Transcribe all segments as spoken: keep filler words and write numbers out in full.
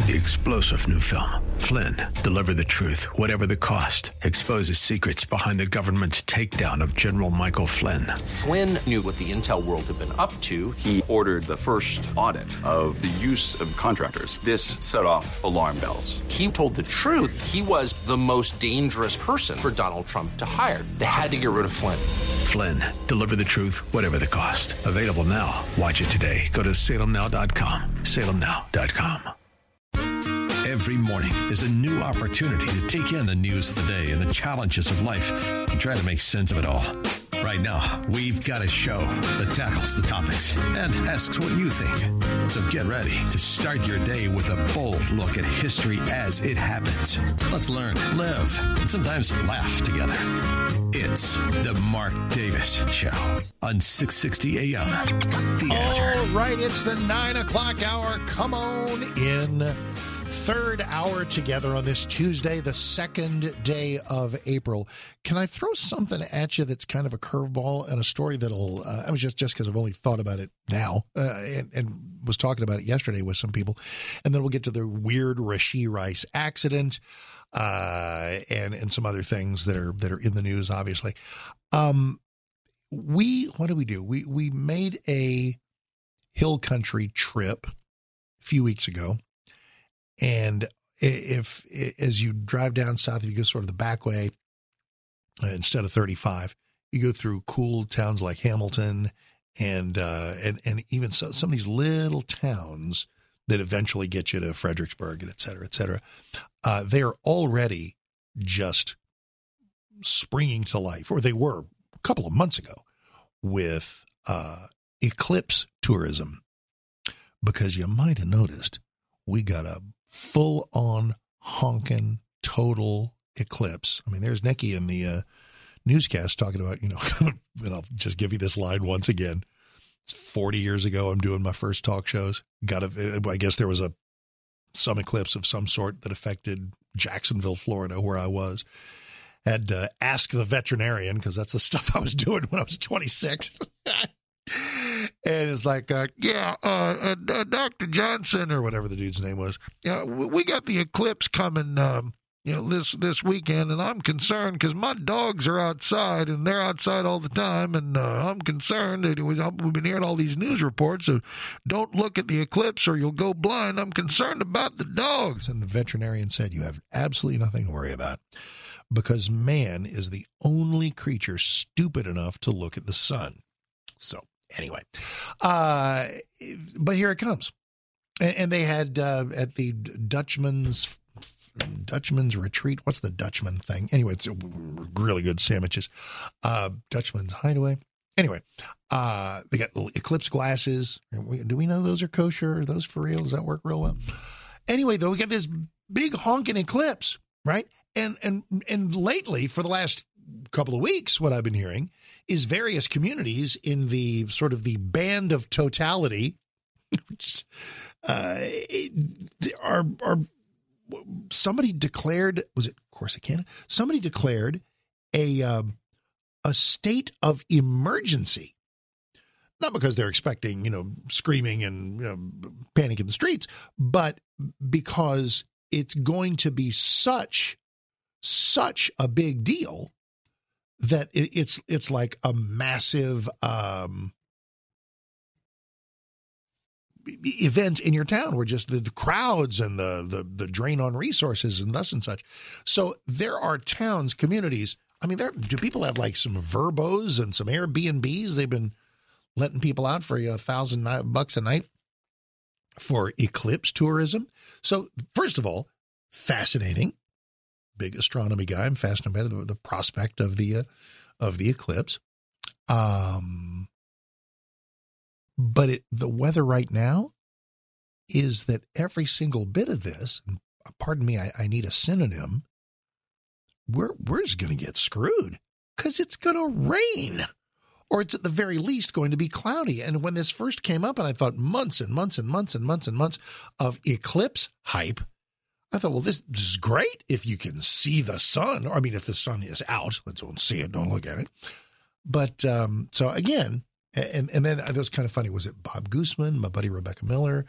The explosive new film, Flynn, deliver the truth, whatever the cost, exposes secrets behind the government's takedown of General Michael Flynn. Flynn knew what the intel world had been up to. He ordered the first audit of the use of contractors. This set off alarm bells. He told the truth. He was the most dangerous person for Donald Trump to hire. They had to get rid of Flynn. Flynn, deliver the truth, whatever the cost. Available now. Watch it today. Go to salem now dot com. salem now dot com. Every morning is a new opportunity to take in the news of the day and the challenges of life and try to make sense of it all. Right now, we've got a show that tackles the topics and asks what you think. So get ready to start your day with a bold look at history as it happens. Let's learn, live, and sometimes laugh together. It's the Mark Davis Show on six sixty A M. The Answer. All right, it's the nine o'clock hour. Come on in. Third hour together on this Tuesday, the second day of April. Can I throw something at you that's kind of a curveball and a story that'll, uh, I was just, just because I've only thought about it now uh, and, and was talking about it yesterday with some people. And then we'll get to the weird Rashee Rice accident uh, and, and some other things that are, that are in the news, obviously. Um, we, what did we do? We, we made a hill country trip a few weeks ago. And if, as you drive down south, if you go sort of the back way, uh, instead of thirty-five, you go through cool towns like Hamilton and, uh, and, and even so, some of these little towns that eventually get you to Fredericksburg and et cetera, et cetera. Uh, they are already just springing to life, or they were a couple of months ago with, uh, eclipse tourism, because you might have noticed we got a full-on honking total eclipse. I mean, there's Nikki in the uh, newscast talking about, you know, and I'll just give you this line once again. It's forty years ago. I'm doing my first talk shows. Got a, I guess there was a some eclipse of some sort that affected Jacksonville, Florida, where I was. Had to ask the veterinarian, because that's the stuff I was doing when I was twenty-six. And it's like, uh, yeah, uh, uh, Doctor Johnson, or whatever the dude's name was. Yeah, we got the eclipse coming, um, you know, this this weekend, and I'm concerned because my dogs are outside, and they're outside all the time, and uh, I'm concerned. And we've been hearing all these news reports of don't look at the eclipse or you'll go blind. I'm concerned about the dogs. And the veterinarian said, you have absolutely nothing to worry about, because man is the only creature stupid enough to look at the sun. So anyway, uh, but here it comes. And, and they had uh, at the Dutchman's Dutchman's Retreat. What's the Dutchman thing? Anyway, it's really good sandwiches. Uh, Dutchman's Hideaway. Anyway, uh, they got little eclipse glasses. Do we know those are kosher? Are those for real? Does that work real well? Anyway, though, we got this big honking eclipse, right? And and and lately, for the last couple of weeks, what I've been hearing is various communities in the sort of the band of totality, which uh, are are somebody declared, was it Corsicana? Somebody declared a um, a state of emergency, not because they're expecting, you know, screaming and, you know, panic in the streets, but because it's going to be such such a big deal that it, it's it's like a massive um, event in your town, where just the, the crowds and the, the the drain on resources and thus and such. So there are towns, communities. I mean, there do people have like some Verbos and some Airbnbs? They've been letting people out for a thousand bucks a night for eclipse tourism. So first of all, fascinating. Big astronomy guy. I'm fascinated by the, the prospect of the uh, of the eclipse. Um, but it, the weather right now is that every single bit of this, and pardon me, I, I need a synonym. We're we're just going to get screwed because it's going to rain, or it's at the very least going to be cloudy. And when this first came up, and I thought months and months and months and months and months of eclipse hype, I thought, well, this, this is great if you can see the sun. Or, I mean, if the sun is out, let's don't see it, don't look at it. But um, so again, and and then it was kind of funny. Was it Bob Guzman, my buddy Rebecca Miller,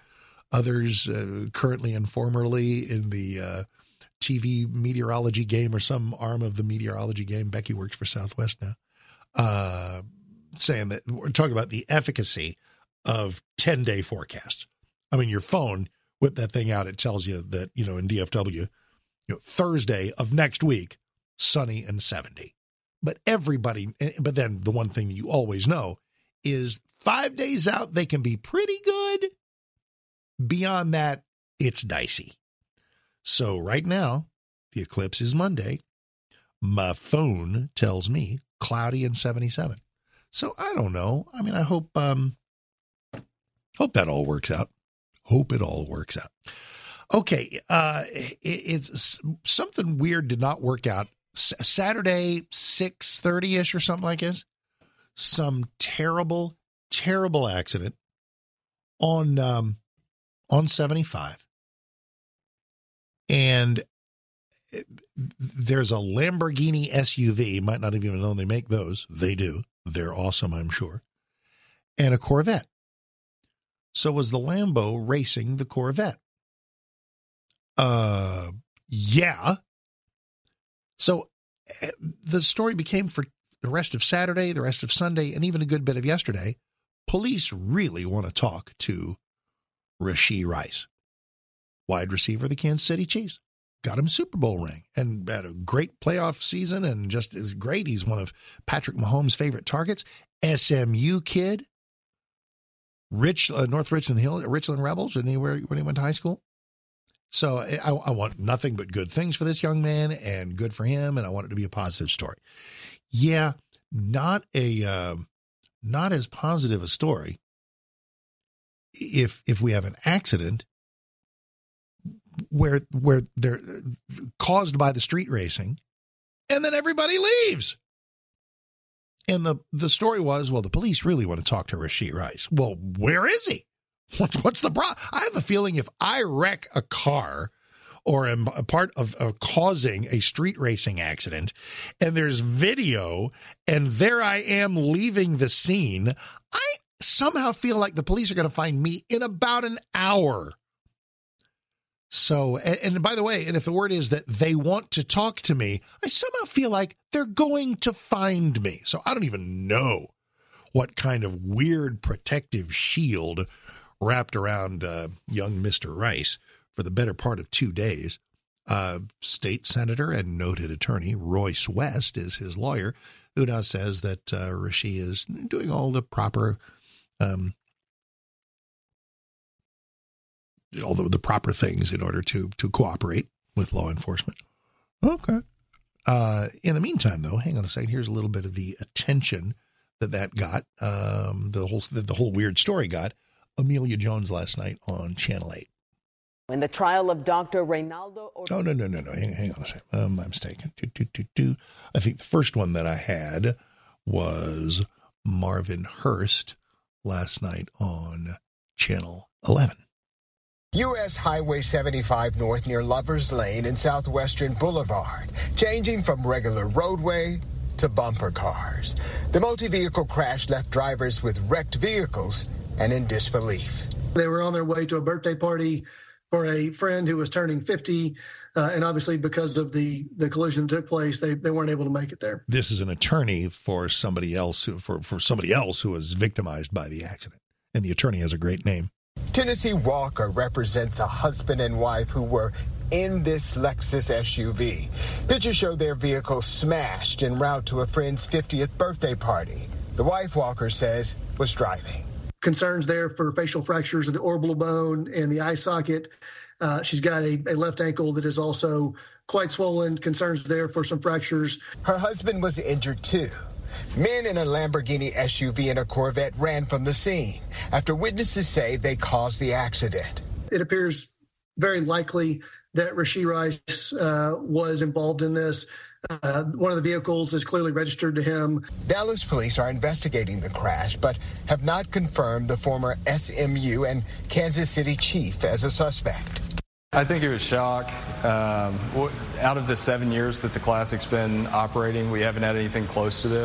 others uh, currently and formerly in the uh, T V meteorology game or some arm of the meteorology game. Becky works for Southwest now, uh, saying that we're talking about the efficacy of ten-day forecasts. I mean, your phone, whip that thing out, it tells you that, you know, in D F W, you know, Thursday of next week, sunny and seventy. But everybody, but then the one thing you always know is five days out, they can be pretty good. Beyond that, it's dicey. So right now, the eclipse is Monday. My phone tells me cloudy and seventy-seven. So I don't know. I mean, I hope, um, hope that all works out. Hope it all works out. Okay. Uh, it, it's something weird did not work out. S- Saturday, six thirty ish or something like this. Some terrible, terrible accident on, um, on seventy-five. And there's a Lamborghini S U V. Might not even know they make those. They do. They're awesome, I'm sure. And a Corvette. So was the Lambo racing the Corvette? Uh, yeah. So uh, the story became for the rest of Saturday, the rest of Sunday, and even a good bit of yesterday, police really want to talk to Rashee Rice, wide receiver of the Kansas City Chiefs. Got him a Super Bowl ring and had a great playoff season and just is great. He's one of Patrick Mahomes' favorite targets. S M U kid, Rich uh, North Richland Hill, Richland Rebels, and he where when he went to high school. So I, I want nothing but good things for this young man and good for him, and I want it to be a positive story. Yeah, not a uh, not as positive a story if if we have an accident where where they're caused by the street racing, and then everybody leaves. And the, the story was, well, the police really want to talk to Rashee Rice. Well, where is he? What's, what's the problem? I have a feeling if I wreck a car or am a part of, of causing a street racing accident and there's video and there I am leaving the scene, I somehow feel like the police are going to find me in about an hour. So, and, and by the way, and if the word is that they want to talk to me, I somehow feel like they're going to find me. So I don't even know what kind of weird protective shield wrapped around uh, young Mister Rice for the better part of two days. Uh, state senator and noted attorney Royce West is his lawyer, who now says that uh, Rashee is doing all the proper um all the, the proper things in order to to cooperate with law enforcement. Okay. Uh, in the meantime, though, hang on a second. Here's a little bit of the attention that that got, um, the whole the, the whole weird story got. Amelia Jones last night on Channel eight. In the trial of Doctor Reynaldo... Or- oh, no, no, no, no. Hang, hang on a second. Um, I'm mistaken. Do, do, do, do. I think the first one that I had was Marvin Hurst last night on Channel eleven. U S Highway seventy-five North near Lover's Lane and Southwestern Boulevard, changing from regular roadway to bumper cars. The multi-vehicle crash left drivers with wrecked vehicles and in disbelief. They were on their way to a birthday party for a friend who was turning fifty, uh, and obviously because of the, the collision that took place, they, they weren't able to make it there. This is an attorney for somebody else who, for, for somebody else who was victimized by the accident, and the attorney has a great name. Tennessee Walker represents a husband and wife who were in this Lexus S U V. Pictures show their vehicle smashed en route to a friend's fiftieth birthday party. The wife, Walker says, was driving. Concerns there for facial fractures of the orbital bone and the eye socket. Uh, she's got a, a left ankle that is also quite swollen. Concerns there for some fractures. Her husband was injured too. Men in a Lamborghini S U V and a Corvette ran from the scene after witnesses say they caused the accident. It appears very likely that Rashee Rice uh, was involved in this. Uh, one of the vehicles is clearly registered to him. Dallas police are investigating the crash, but have not confirmed the former S M U and Kansas City chief as a suspect. I think it was shock. Um, out of the seven years that the Classic's been operating, we haven't had anything close to this.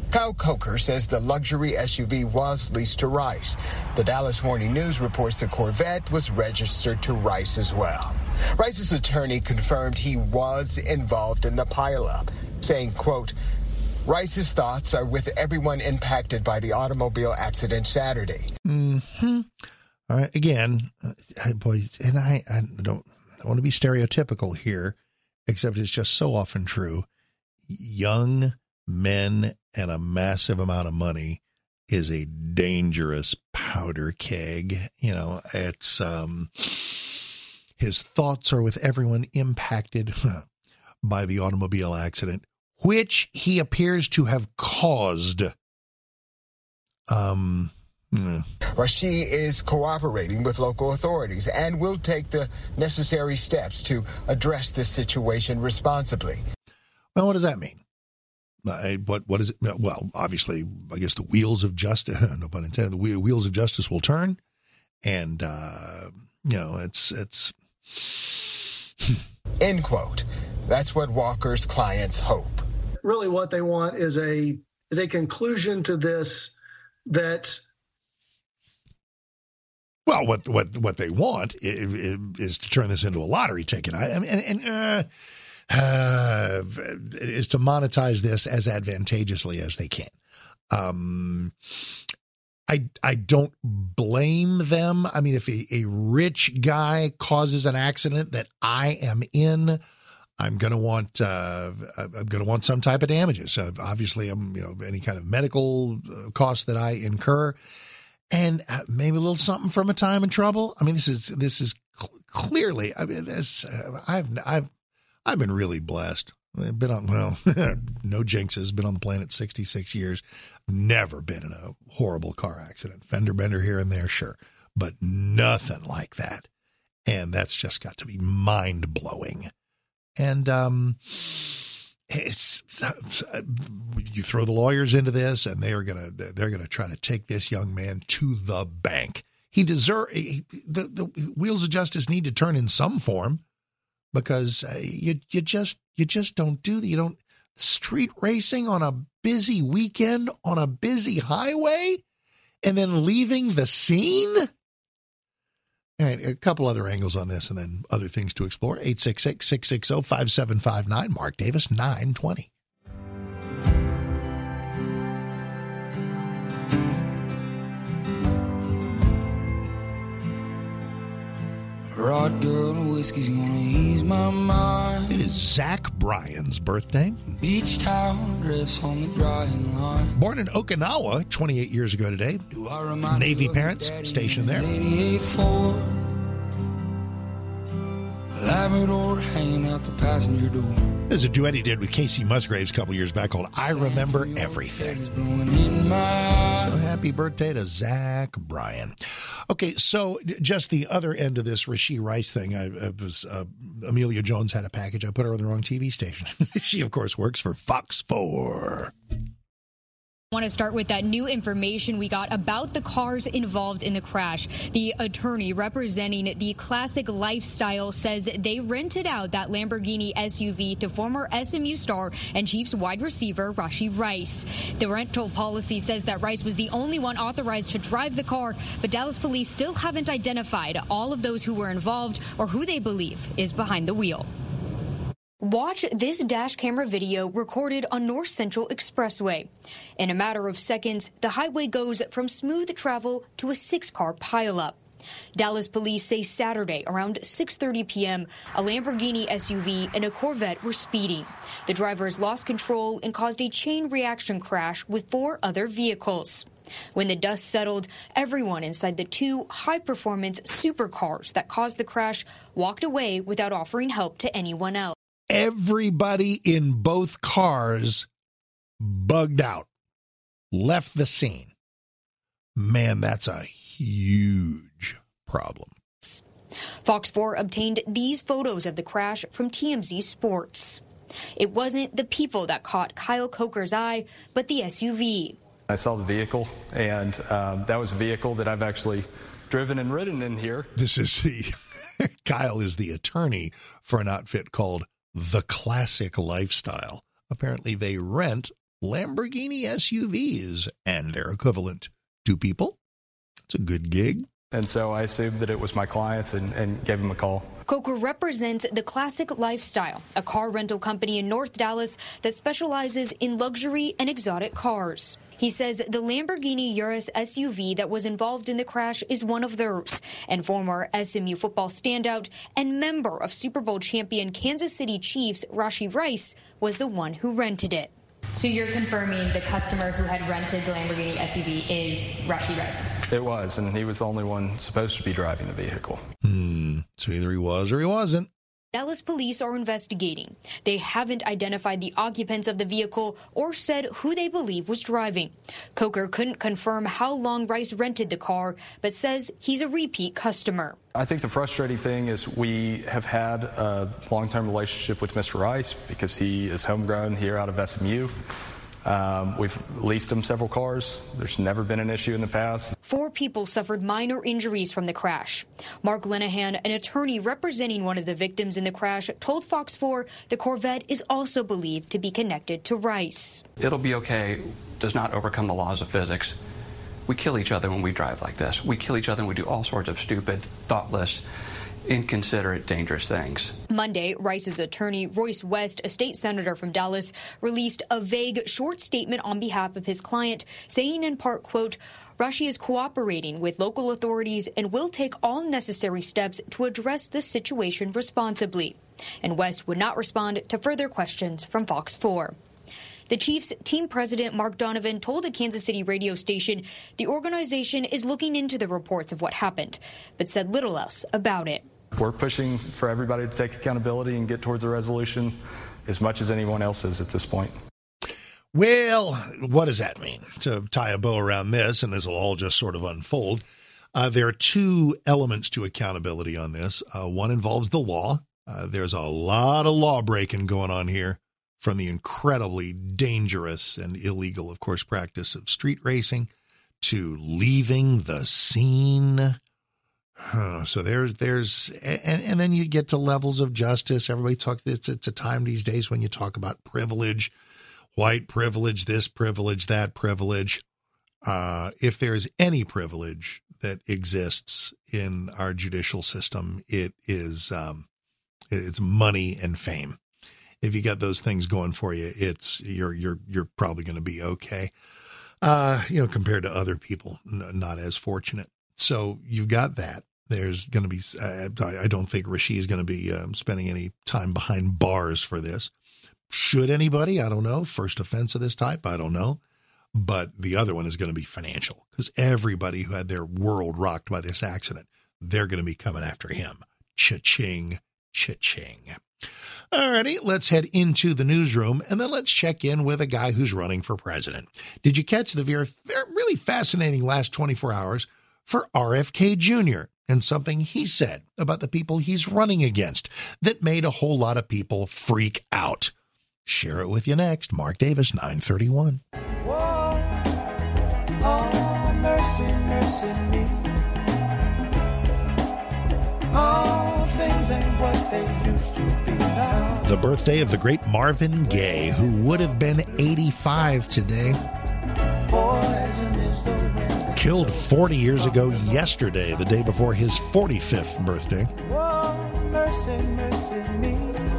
Kyle Coker says the luxury S U V was leased to Rice. The Dallas Morning News reports the Corvette was registered to Rice as well. Rice's attorney confirmed he was involved in the pileup, saying, quote, Rice's thoughts are with everyone impacted by the automobile accident Saturday. Mm-hmm. All right. Again, uh, boy, and I, I don't, I don't want to be stereotypical here, except it's just so often true. Young men and a massive amount of money is a dangerous powder keg. You know, it's um, his thoughts are with everyone impacted by the automobile accident, which he appears to have caused. Um, mm. Rashi is cooperating with local authorities and will take the necessary steps to address this situation responsibly. Well, what does that mean? Uh, what what is it? Well, obviously, I guess the wheels of justice, no pun intended, the wheels of justice will turn, and uh, you know, it's it's. End quote. That's what Walker's clients hope. Really, what they want is a is a conclusion to this. That. Well, what what what they want is, is to turn this into a lottery ticket. I, I mean, and. and uh, Uh, is to monetize this as advantageously as they can. Um, I I don't blame them. I mean, if a, a rich guy causes an accident that I am in, I'm gonna want uh, I'm gonna want some type of damages. Uh, obviously, I'm you know any kind of medical costs that I incur, and maybe a little something from a time in trouble. I mean, this is this is cl- clearly. I mean, this uh, I've I've. I've been really blessed. I've been on, well, no jinxes, been on the planet sixty-six years, never been in a horrible car accident. Fender bender here and there, sure, but nothing like that. And that's just got to be mind blowing. And um, it's, you throw the lawyers into this, and they are gonna they're gonna try to take this young man to the bank. He deserve he, the the wheels of justice need to turn in some form. Because uh, you you just you just don't do that. You don't street racing on a busy weekend on a busy highway, and then leaving the scene. All right, a couple other angles on this, and then other things to explore. eight six six, six six zero, five seven five nine. Mark Davis, nine twenty. Rod girl and whiskey's gonna ease my mind. It is Zach Bryan's birthday. Beach towel dress on the drying line. Born in Okinawa twenty-eight years ago today. Navy parents stationed there. Labrador hanging out the passenger door. There's a duet he did with Casey Musgraves a couple years back called I Remember Everything. So happy birthday to Zach Bryan. Okay, so just the other end of this Rashi Rice thing, I, I was uh, Amelia Jones had a package. I put her on the wrong T V station. She, of course, works for Fox four. I want to start with that new information we got about the cars involved in the crash. The attorney representing the Classic Lifestyle says they rented out that Lamborghini S U V to former S M U star and Chiefs wide receiver Rashi Rice. The rental policy says that Rice was the only one authorized to drive the car, but Dallas police still haven't identified all of those who were involved or who they believe is behind the wheel. Watch this dash camera video recorded on North Central Expressway. In a matter of seconds, the highway goes from smooth travel to a six-car pileup. Dallas police say Saturday around six thirty p.m., a Lamborghini S U V and a Corvette were speeding. The drivers lost control and caused a chain reaction crash with four other vehicles. When the dust settled, everyone inside the two high-performance supercars that caused the crash walked away without offering help to anyone else. Everybody in both cars bugged out, left the scene. Man, that's a huge problem. Fox four obtained these photos of the crash from T M Z Sports. It wasn't the people that caught Kyle Coker's eye, but the S U V. I saw the vehicle, and um, that was a vehicle that I've actually driven and ridden in here. This is the Kyle is the attorney for an outfit called The Classic Lifestyle. Apparently they rent Lamborghini S U Vs and their equivalent. Two people. It's a good gig. And so I assumed that it was my clients and, and gave him a call. Coker represents the Classic Lifestyle, a car rental company in North Dallas that specializes in luxury and exotic cars. He says the Lamborghini Urus S U V that was involved in the crash is one of theirs, and former S M U football standout and member of Super Bowl champion Kansas City Chiefs Rashee Rice was the one who rented it. So you're confirming the customer who had rented the Lamborghini S U V is Rashee Rice? It was, and he was the only one supposed to be driving the vehicle. Hmm. So either he was or he wasn't. Dallas police are investigating. They haven't identified the occupants of the vehicle or said who they believe was driving. Coker couldn't confirm how long Rice rented the car, but says he's a repeat customer. I think the frustrating thing is we have had a long-term relationship with Mister Rice because he is homegrown here out of S M U. Um, we've leased him several cars. There's never been an issue in the past. Four people suffered minor injuries from the crash. Mark Linehan, an attorney representing one of the victims in the crash, told Fox four the Corvette is also believed to be connected to Rice. It'll be okay does not overcome the laws of physics. We kill each other when we drive like this. We kill each other and we do all sorts of stupid, thoughtless, inconsiderate, dangerous things. Monday, Rice's attorney, Royce West, a state senator from Dallas, released a vague, short statement on behalf of his client, saying in part, quote, Rashee is cooperating with local authorities and will take all necessary steps to address the situation responsibly. And West would not respond to further questions from Fox four. The Chiefs team president, Mark Donovan, told a Kansas City radio station the organization is looking into the reports of what happened, but said little else about it. We're pushing for everybody to take accountability and get towards a resolution as much as anyone else is at this point. Well, what does that mean? To tie a bow around this, and this will all just sort of unfold, uh, there are two elements to accountability on this. Uh, one involves the law. Uh, there's a lot of law breaking going on here, from the incredibly dangerous and illegal, of course, practice of street racing to leaving the scene. Huh. So there's, there's, and, and then you get to levels of justice. Everybody talks, it's, it's a time these days when you talk about privilege, white privilege, this privilege, that privilege. Uh, if there's any privilege that exists in our judicial system, it is, um, it's money and fame. If you got those things going for you, it's you're you're you're probably going to be okay. Uh, you know, compared to other people, n- not as fortunate. So you've got that. There's going to be. Uh, I don't think Rashee is going to be um, spending any time behind bars for this. Should anybody? I don't know. First offense of this type, I don't know. But the other one is going to be financial, because everybody who had their world rocked by this accident, they're going to be coming after him. Cha-ching, cha-ching. All righty, let's head into the newsroom, and then let's check in with a guy who's running for president. Did you catch the very, really fascinating last twenty-four hours for R F K Junior and something he said about the people he's running against that made a whole lot of people freak out? Share it with you next. Mark Davis, nine thirty-one. Whoa, oh, mercy, mercy me. All things ain't what they used to be now. The birthday of the great Marvin Gaye, who would have been eighty-five today. Poison is the wind. Killed forty years ago yesterday, the day before his forty-fifth birthday. Whoa, mercy, mercy me.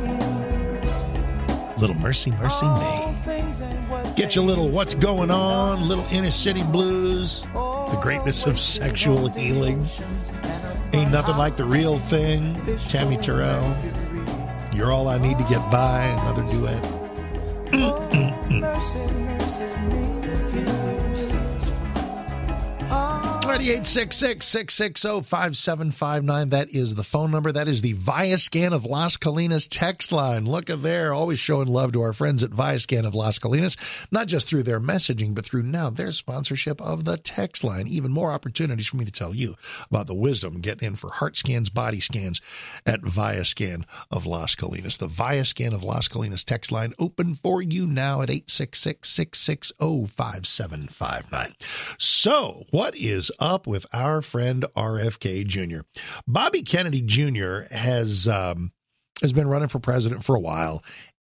Little mercy, mercy me. Get you a little what's going on, little inner city blues, the greatness of sexual healing. Ain't nothing like the real thing. Tammy Terrell. You're all I need to get by. Another duet. eight six six, six six zero, five seven five nine. That is the phone number. That is the Viascan of Las Colinas text line. Look at there. Always showing love to our friends at Viascan of Las Colinas, not just through their messaging, but through now their sponsorship of the text line. Even more opportunities for me to tell you about the wisdom getting in for heart scans, body scans at Viascan of Las Colinas. The Viascan of Las Colinas text line open for you now at eight six six, six six zero, five seven five nine. So what is up with our friend R F K Junior? Bobby Kennedy Junior has um, has been running for president for a while,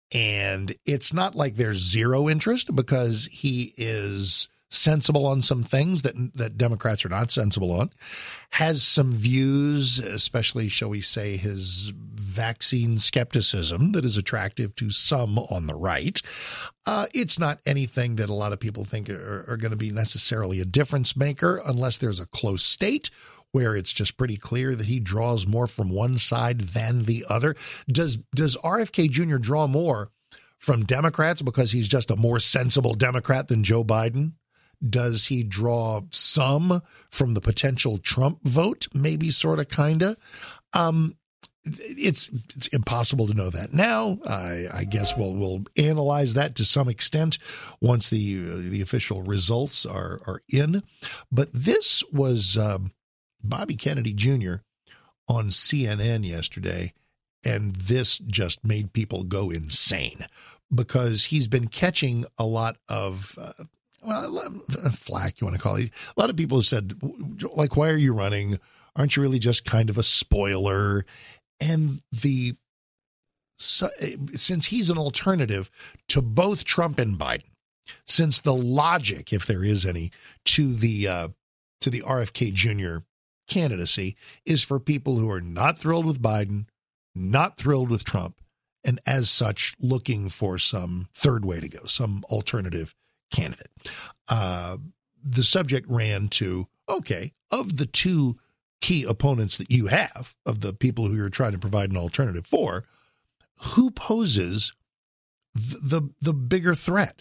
And it's not like there's zero interest, because he is sensible on some things that that Democrats are not sensible on, has some views, especially, shall we say, his vaccine skepticism that is attractive to some on the right. Uh, it's not anything that a lot of people think are, are going to be necessarily a difference maker, unless there's a close state where it's just pretty clear that he draws more from one side than the other. Does does R F K Junior draw more from Democrats because he's just a more sensible Democrat than Joe Biden? Does he draw some from the potential Trump vote? Maybe, sort of, kind of. Um, it's it's impossible to know that now. I, I guess we'll we'll analyze that to some extent once the uh, the official results are are in. But this was uh, Bobby Kennedy Junior on C N N yesterday, and this just made people go insane, because he's been catching a lot of uh, well, flack, you want to call it. A lot of people have said, like, why are you running? Aren't you really just kind of a spoiler? And the so, since he's an alternative to both Trump and Biden, since the logic, if there is any, to the uh, to the R F K Junior candidacy is for people who are not thrilled with Biden, not thrilled with Trump, and as such looking for some third way to go, some alternative candidate. Uh, the subject ran to, okay, of the two key opponents that you have, of the people who you're trying to provide an alternative for, who poses th- the the bigger threat?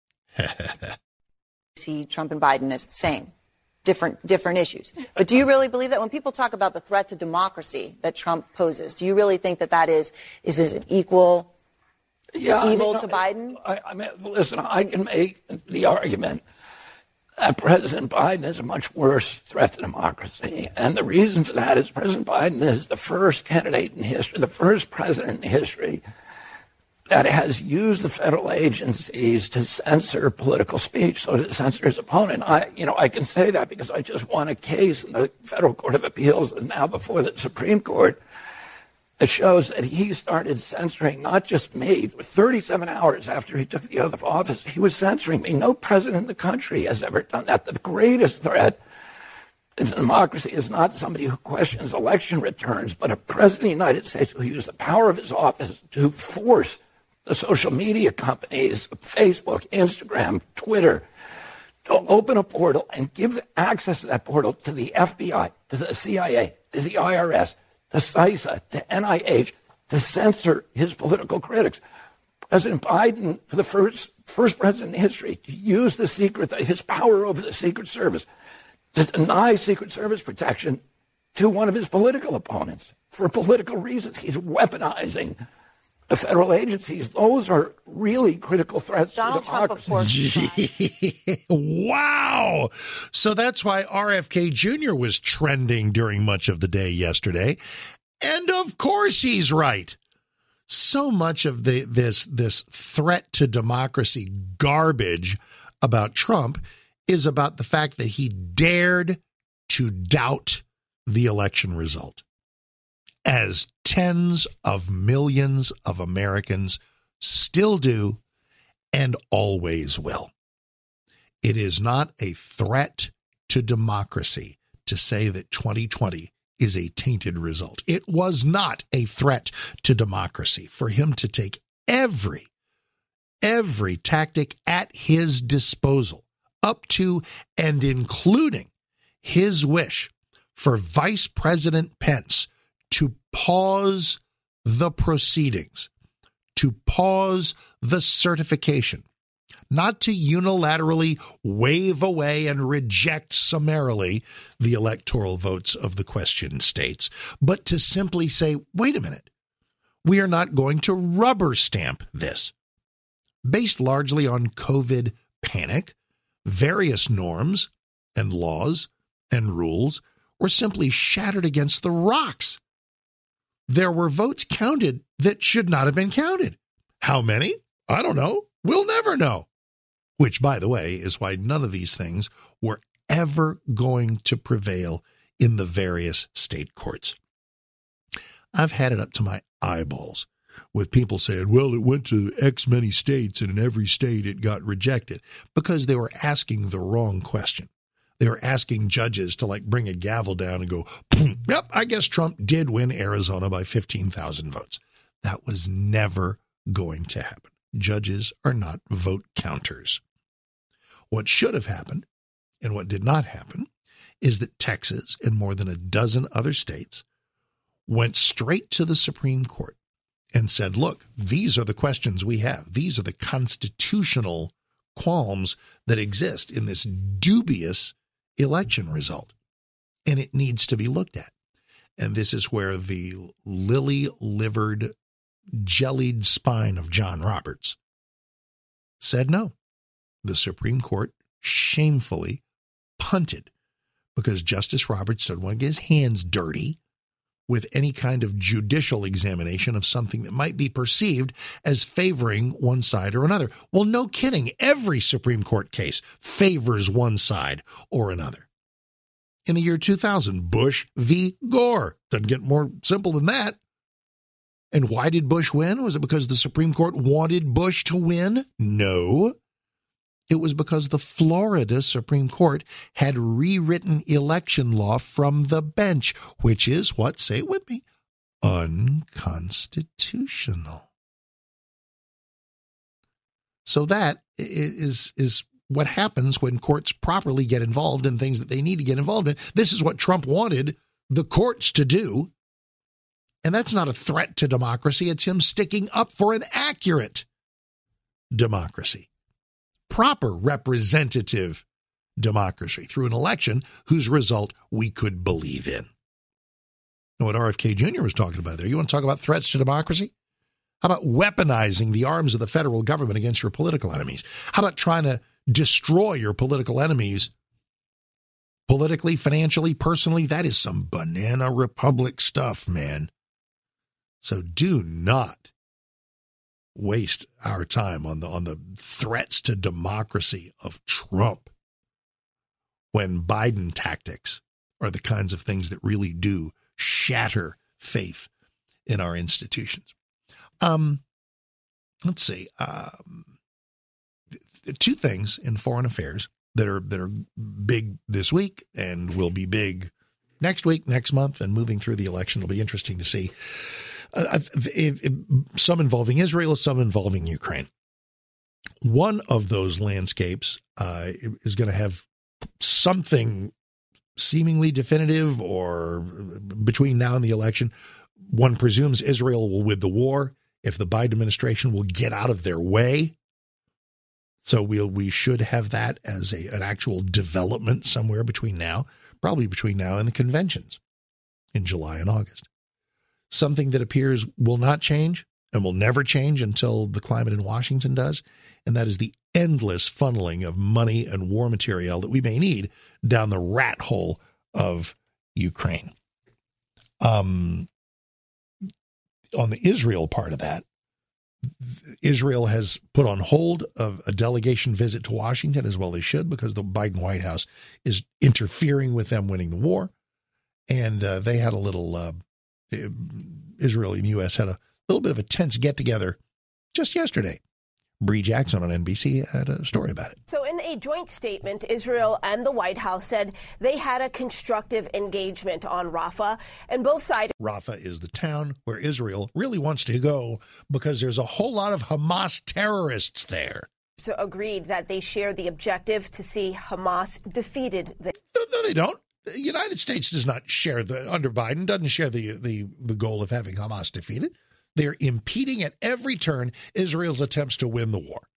See Trump and Biden as the same, different different issues. But do you really believe that when people talk about the threat to democracy that Trump poses, do you really think that that is is this an equal yeah, evil I mean, to Biden? I, I mean, listen, I can make the argument that President Biden is a much worse threat to democracy. And the reason for that is President Biden is the first candidate in history, the first president in history that has used the federal agencies to censor political speech, so to censor his opponent. I, you know, I can say that because I just won a case in the Federal Court of Appeals and now before the Supreme Court. It shows that he started censoring not just me. For thirty-seven hours after he took the oath of office, he was censoring me. No president in the country has ever done that. The greatest threat to democracy is not somebody who questions election returns, but a president of the United States who used the power of his office to force the social media companies, Facebook, Instagram, Twitter, to open a portal and give access to that portal to the F B I, to the C I A, to the I R S, to CISA, to N I H, to censor his political critics. President Biden, for the first first president in history, to use the secret, his power over the Secret Service, to deny Secret Service protection to one of his political opponents for political reasons. He's weaponizing the federal agencies. Those are really critical threats Donald to democracy. Trump, of course. Wow. So that's why R F K Junior was trending during much of the day yesterday. And of course he's right. So much of the this this threat to democracy garbage about Trump is about the fact that he dared to doubt the election result, as tens of millions of Americans still do and always will. It is not a threat to democracy to say that twenty twenty is a tainted result. It was not a threat to democracy for him to take every, every tactic at his disposal, up to and including his wish for Vice President Pence to pause the proceedings, to pause the certification, not to unilaterally wave away and reject summarily the electoral votes of the question states, but to simply say, wait a minute, we are not going to rubber stamp this. Based largely on COVID panic, various norms and laws and rules were simply shattered against the rocks. There were votes counted that should not have been counted. How many? I don't know. We'll never know. Which, by the way, is why none of these things were ever going to prevail in the various state courts. I've had it up to my eyeballs with people saying, well, it went to X many states and in every state it got rejected, because they were asking the wrong question. They were asking judges to like bring a gavel down and go, yep, I guess Trump did win Arizona by fifteen thousand votes. That was never going to happen. Judges are not vote counters. What should have happened, and what did not happen, is that Texas and more than a dozen other states went straight to the Supreme Court and said, look, these are the questions we have. These are the constitutional qualms that exist in this dubious election result, and it needs to be looked at. And this is where the lily-livered, jellied spine of John Roberts said no. The Supreme Court shamefully punted because Justice Roberts didn't want to get his hands dirty with any kind of judicial examination of something that might be perceived as favoring one side or another. Well, no kidding. Every Supreme Court case favors one side or another. In the year two thousand, Bush v. Gore. Doesn't get more simple than that. And why did Bush win? Was it because the Supreme Court wanted Bush to win? No. It was because the Florida Supreme Court had rewritten election law from the bench, which is what, say it with me, unconstitutional. So that is, is what happens when courts properly get involved in things that they need to get involved in. This is what Trump wanted the courts to do. And that's not a threat to democracy. It's him sticking up for an accurate democracy. Proper representative democracy through an election whose result we could believe in. Now, what R F K Junior was talking about there, you want to talk about threats to democracy? How about weaponizing the arms of the federal government against your political enemies? How about trying to destroy your political enemies politically, financially, personally? That is some banana republic stuff, man. So do not waste our time on the on the threats to democracy of Trump when Biden tactics are the kinds of things that really do shatter faith in our institutions. Um, let's see. Um, two things in foreign affairs that are that are big this week and will be big next week, next month, and moving through the election. It'll be interesting to see. Uh, if, if, some involving Israel, some involving Ukraine. One of those landscapes uh, is going to have something seemingly definitive, or between now and the election, one presumes Israel will win the war if the Biden administration will get out of their way. So we'll, we should have that as a, an actual development somewhere between now, probably between now and the conventions in July and August. Something that appears will not change and will never change until the climate in Washington does, and that is the endless funneling of money and war material that we may need down the rat hole of Ukraine. Um, on the Israel part of that, Israel has put on hold of a delegation visit to Washington, as well they should, because the Biden White House is interfering with them winning the war. And uh, they had a little... Uh, Israel and the U S had a little bit of a tense get-together just yesterday. Bree Jackson on N B C had a story about it. So in a joint statement, Israel and the White House said they had a constructive engagement on Rafah, and both sides... Rafah is the town where Israel really wants to go because there's a whole lot of Hamas terrorists there. So agreed that they share the objective to see Hamas defeated. The- no, no, they don't. The United States does not share the, under Biden, doesn't share the, the, the goal of having Hamas defeated. They're impeding at every turn Israel's attempts to win the war.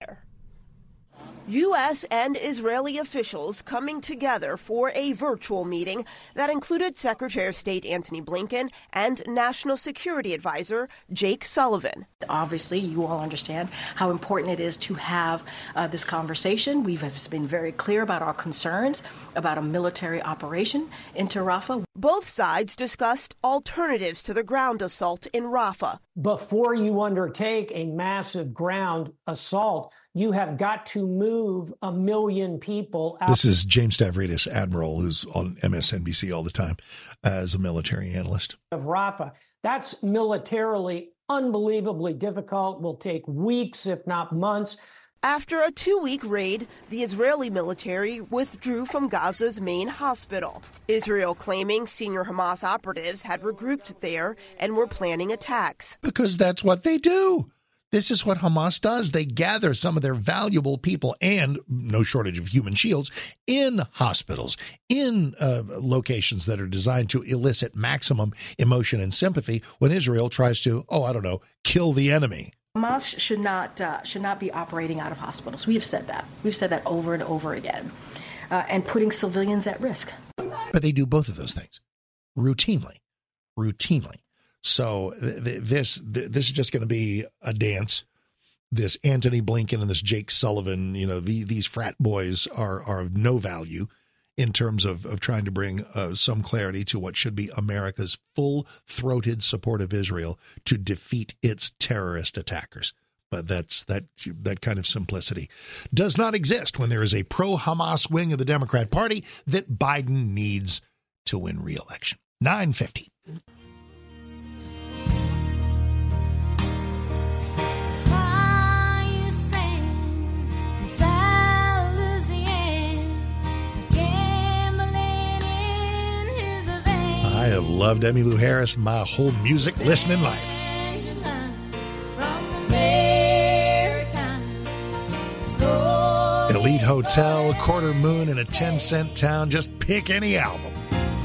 U S and Israeli officials coming together for a virtual meeting that included Secretary of State Antony Blinken and National Security Advisor Jake Sullivan. Obviously, you all understand how important it is to have uh, this conversation. We've been very clear about our concerns about a military operation into Rafah. Both sides discussed alternatives to the ground assault in Rafah. Before you undertake a massive ground assault, you have got to move a million people out. This is James Stavridis, Admiral, who's on M S N B C all the time as a military analyst. Of Rafah. That's militarily unbelievably difficult, will take weeks, if not months. After a two-week raid, the Israeli military withdrew from Gaza's main hospital. Israel claiming senior Hamas operatives had regrouped there and were planning attacks. Because that's what they do. This is what Hamas does. They gather some of their valuable people and no shortage of human shields in hospitals, in uh, locations that are designed to elicit maximum emotion and sympathy when Israel tries to, oh, I don't know, kill the enemy. Hamas should not uh, should not be operating out of hospitals. We have said that. We've said that over and over again, uh, and putting civilians at risk. But they do both of those things routinely, routinely. So th- this th- this is just going to be a dance. This Antony Blinken and this Jake Sullivan, you know, the, these frat boys are are of no value in terms of, of trying to bring uh, some clarity to what should be America's full-throated support of Israel to defeat its terrorist attackers. But that's that that kind of simplicity does not exist when there is a pro-Hamas wing of the Democrat Party that Biden needs to win re-election. nine fifty. I have loved Emmylou Harris my whole music listening life. Elite Hotel, Quarter Moon, and a ten cent town. Just pick any album.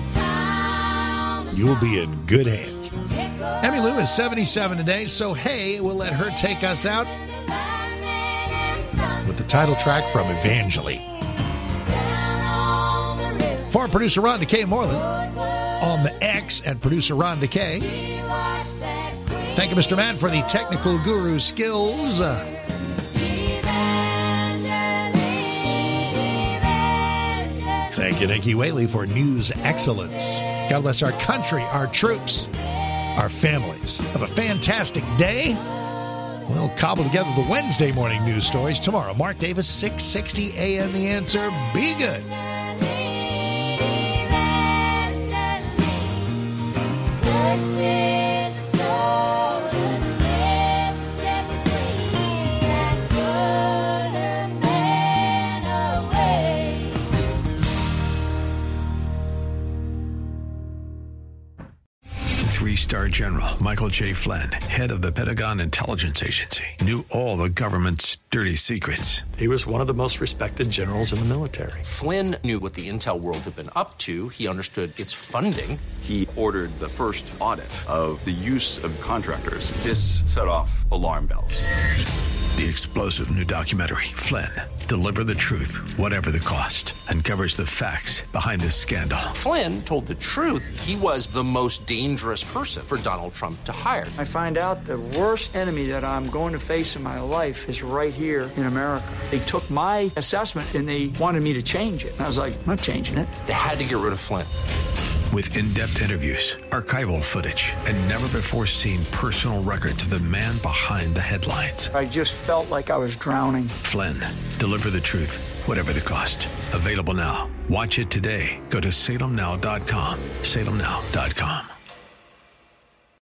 You'll be in good hands. Emmylou is seventy-seven today, so hey, we'll let her take us out with the title track from Evangeline. For producer Ron DeKay Moreland, on the X at producer Ron DeKay. Thank you, Mister Matt, for the technical guru skills. Uh, thank you, Nikki Whaley, for news excellence. God bless our country, our troops, our families. Have a fantastic day. We'll cobble together the Wednesday morning news stories tomorrow. Mark Davis, six sixty A M The Answer. Be good. Three-star General Michael J. Flynn, head of the Pentagon Intelligence Agency, knew all the government's dirty secrets. He was one of the most respected generals in the military. Flynn knew what the intel world had been up to. He understood its funding. He ordered the first audit of the use of contractors. This set off alarm bells. The explosive new documentary, Flynn, Deliver the Truth, Whatever the Cost, uncovers the facts behind this scandal. Flynn told the truth. He was the most dangerous person for Donald Trump to hire. I find out the worst enemy that I'm going to face in my life is right here in America. They took my assessment and they wanted me to change it. And I was like, I'm not changing it. They had to get rid of Flynn. With in-depth interviews, archival footage, and never-before-seen personal records of the man behind the headlines. I just felt like I was drowning. Flynn, Deliver the Truth, Whatever the Cost. Available now. Watch it today. Go to salem now dot com. salem now dot com.